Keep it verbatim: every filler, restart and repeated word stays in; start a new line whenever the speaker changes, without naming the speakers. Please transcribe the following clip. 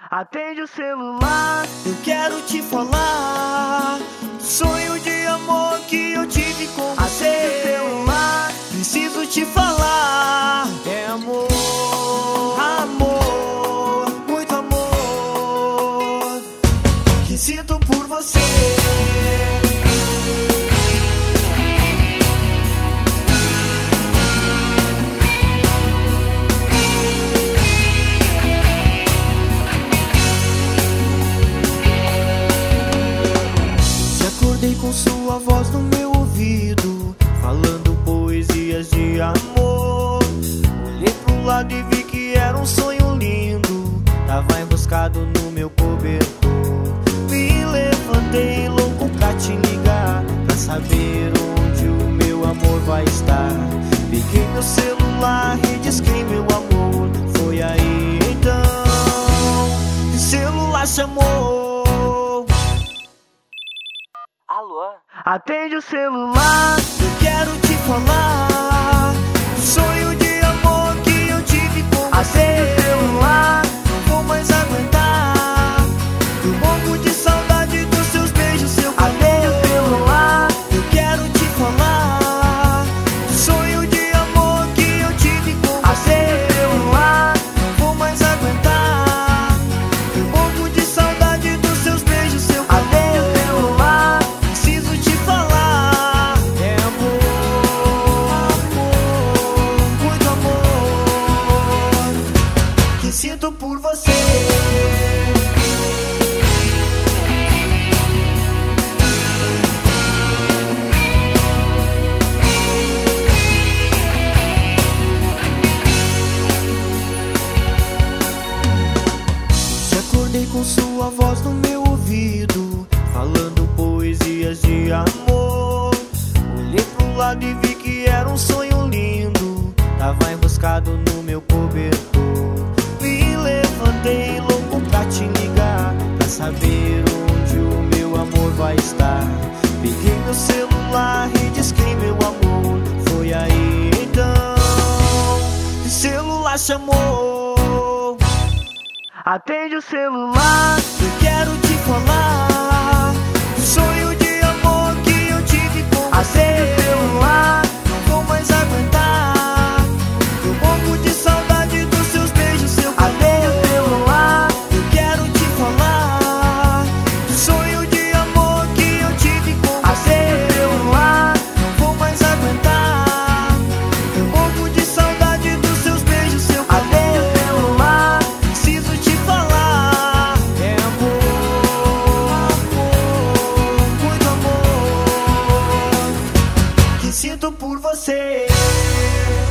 Atende o celular,
eu quero te falar do sonho de amor que eu tive com você.
Atende o celular,
preciso te falar. É amor, amor, muito amor que sinto por você. Acordei com sua voz no meu ouvido, falando poesias de amor. Olhei pro lado e vi que era um sonho lindo, tava emboscado no meu cobertor. Me levantei louco pra te ligar, pra saber onde o meu amor vai estar. Peguei meu celular e disquei meu amor. Foi aí então que o celular chamou.
Alô?
atende o celular,
eu quero te falar do sonho de amor que eu tive com você.
atende o celular,
Não vou mais aguentar, eu morro de saudade dos seus beijos, seu calor.
atende o celular,
Eu quero te falar do sonho de amor que eu tive com você.
atende o celular,
Não vou mais aguentar, eu morro de saudade dos seus beijos, seu calor.
atende o celular,
Preciso te falar. É amor, amor, muito amor que sinto por você. Se acordei com sua voz no meu ouvido, falando poesias de amor. Olhei pro lado e vi que era um sonho lindo, tava emboscado no meu cobertor. Me levantei louco pra te ligar, pra saber onde o meu amor vai estar. Peguei meu celular e disquei meu amor. Foi aí então que o celular chamou.
atende o celular,
Eu quero te falar do sonho de amor que eu tive com você.
atende o celular,
Não vou mais aguentar, eu morro de saudade dos seus beijos, seu calor.
atende o celular,
Eu quero te falar do sonho de amor que eu tive com você.
atende o celular,
Não vou mais aguentar, eu morro de saudade dos seus beijos, seu calor.
atende o celular,
Preciso te falar. É amor, amor, muito amor que sinto por você.